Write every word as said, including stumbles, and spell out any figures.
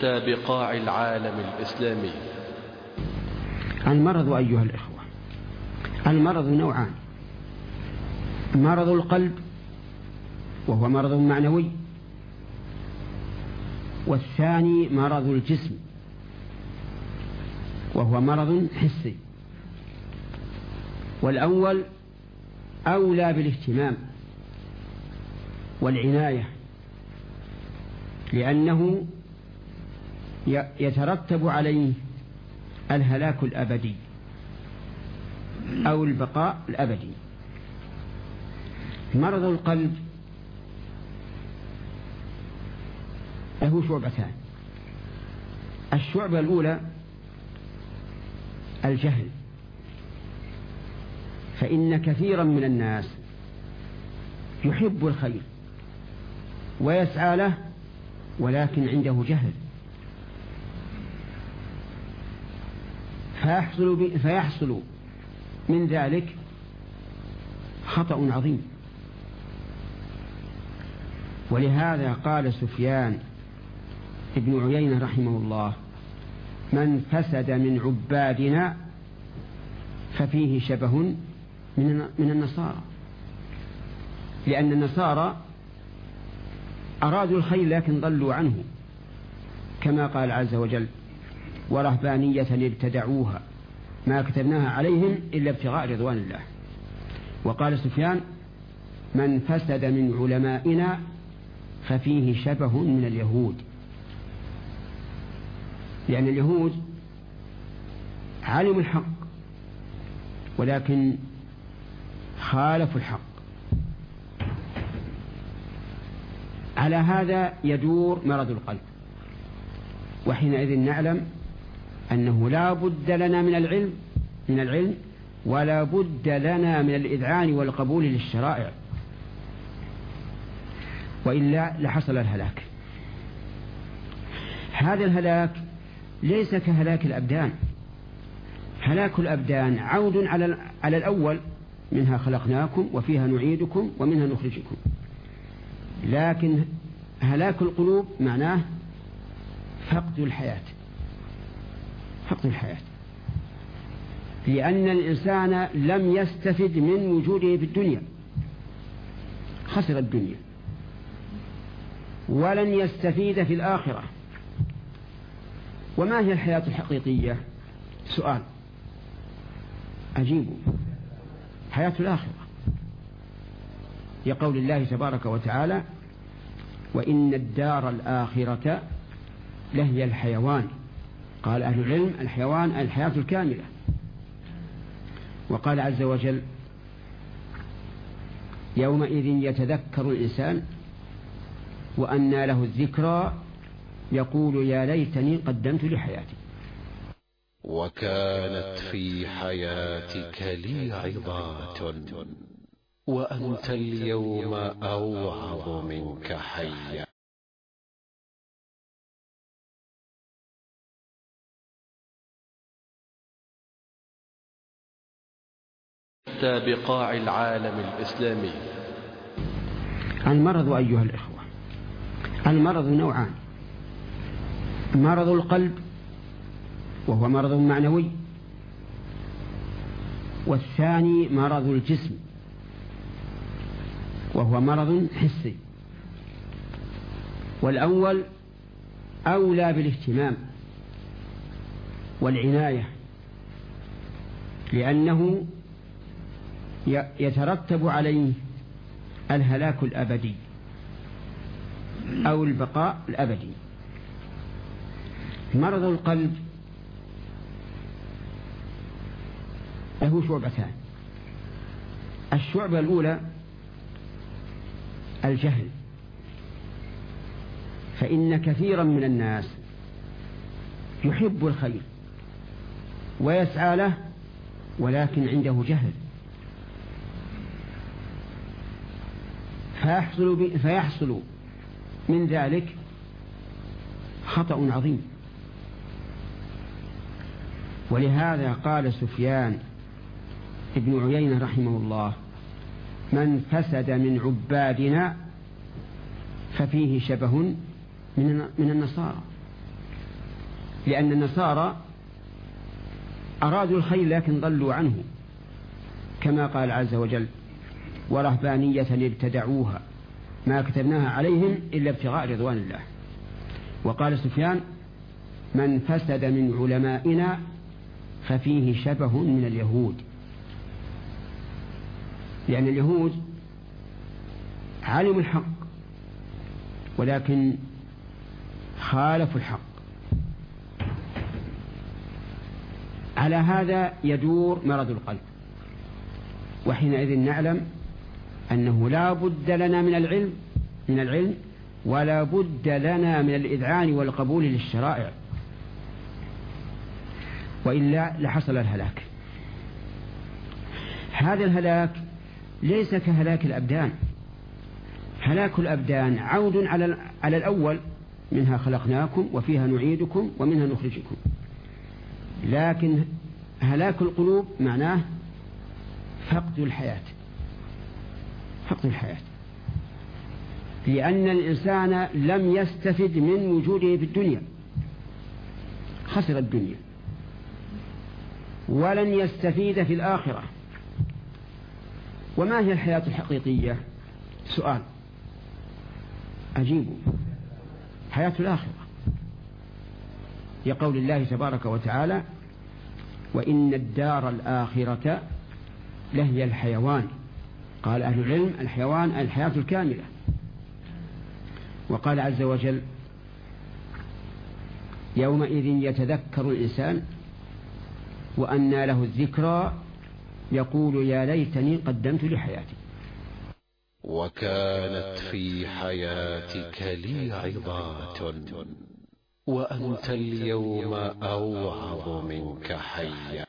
حتى بقاع العالم الإسلامي. المرض أيها الإخوة، المرض نوعان: مرض القلب وهو مرض معنوي، والثاني مرض الجسم وهو مرض حسي. والأول أولى بالاهتمام والعناية، لأنه يترتب عليه الهلاك الأبدي أو البقاء الأبدي. مرض القلب له شعبتان: الشعبة الأولى الجهل، فإن كثيرا من الناس يحب الخير ويسعى له ولكن عنده جهل، فيحصل, فيحصل من ذلك خطأ عظيم. ولهذا قال سفيان ابن عيينة رحمه الله: من فسد من عبادنا ففيه شبه من النصارى، لأن النصارى أرادوا الخير لكن ضلوا عنه، كما قال عز وجل: ورهبانية ابتدعوها ما كتبناها عليهم إلا ابتغاء رضوان الله. وقال سفيان: من فسد من علمائنا ففيه شبه من اليهود، لأن اليهود علموا الحق ولكن خالفوا الحق. على هذا يدور مرض القلب، وحينئذ نعلم أنه لا بد لنا من العلم من العلم ولا بد لنا من الإذعان والقبول للشرائع، وإلا لحصل الهلاك. هذا الهلاك ليس كهلاك الأبدان. هلاك الأبدان عود على على الأول: منها خلقناكم وفيها نعيدكم ومنها نخرجكم. لكن هلاك القلوب معناه فقد الحياة، فقد الحياة، لأن الإنسان لم يستفد من وجوده في الدنيا، خسر الدنيا، ولن يستفيد في الآخرة. وما هي الحياة الحقيقية؟ سؤال أجيبه: حياة الآخرة، لقول الله تبارك وتعالى: وإن الدار الآخرة لهي الحيوان. قال أهل العلم: الحيوان الحياة الكاملة. وقال عز وجل: يومئذ يتذكر الإنسان وأنى له الذكرى يقول يا ليتني قدمت لحياتي. وكانت في حياتك لي عظات وأنت اليوم أوعظ منك حيا. حتى بقاع العالم الإسلامي. المرض أيها الإخوة، المرض نوعان: مرض القلب وهو مرض معنوي، والثاني مرض الجسم وهو مرض حسي. والأول أولى بالاهتمام والعناية، لأنه يترتب عليه الهلاك الأبدي أو البقاء الأبدي. مرض القلب له شعبتان: الشعبة الأولى الجهل، فإن كثيرا من الناس يحب الخير ويسعى له ولكن عنده جهل، فيحصل, فيحصل من ذلك خطأ عظيم. ولهذا قال سفيان ابن عيينة رحمه الله: من فسد من عبادنا ففيه شبه من النصارى، لأن النصارى أرادوا الخير لكن ضلوا عنه، كما قال عز وجل: ورهبانية ابتدعوها ما كتبناها عليهم إلا ابتغاء رضوان الله. وقال سفيان: من فسد من علمائنا ففيه شبه من اليهود، لأن اليهود علموا الحق ولكن خالفوا الحق. على هذا يدور مرض القلب، وحينئذ نعلم أنه لا بد لنا من العلم من العلم ولا بد لنا من الإذعان والقبول للشرائع، وإلا لحصل الهلاك. هذا الهلاك ليس كهلاك الأبدان، هلاك الأبدان عود على على الأول: منها خلقناكم وفيها نعيدكم ومنها نخرجكم. لكن هلاك القلوب معناه فقد الحياة، فقد الحياة، لأن الإنسان لم يستفد من وجوده في الدنيا، خسر الدنيا، ولن يستفيد في الآخرة. وما هي الحياة الحقيقية؟ سؤال أجيبه: حياة الآخرة، لقول الله تبارك وتعالى: وإن الدار الآخرة لهي الحيوان. قال أهل العلم: الحيوان الحياة الكاملة. وقال عز وجل: يومئذ يتذكر الإنسان وأنى له الذكرى يقول يا ليتني قدمت لحياتي. وكانت في حياتك لي عظات وأنت اليوم أوعظ منك حيا.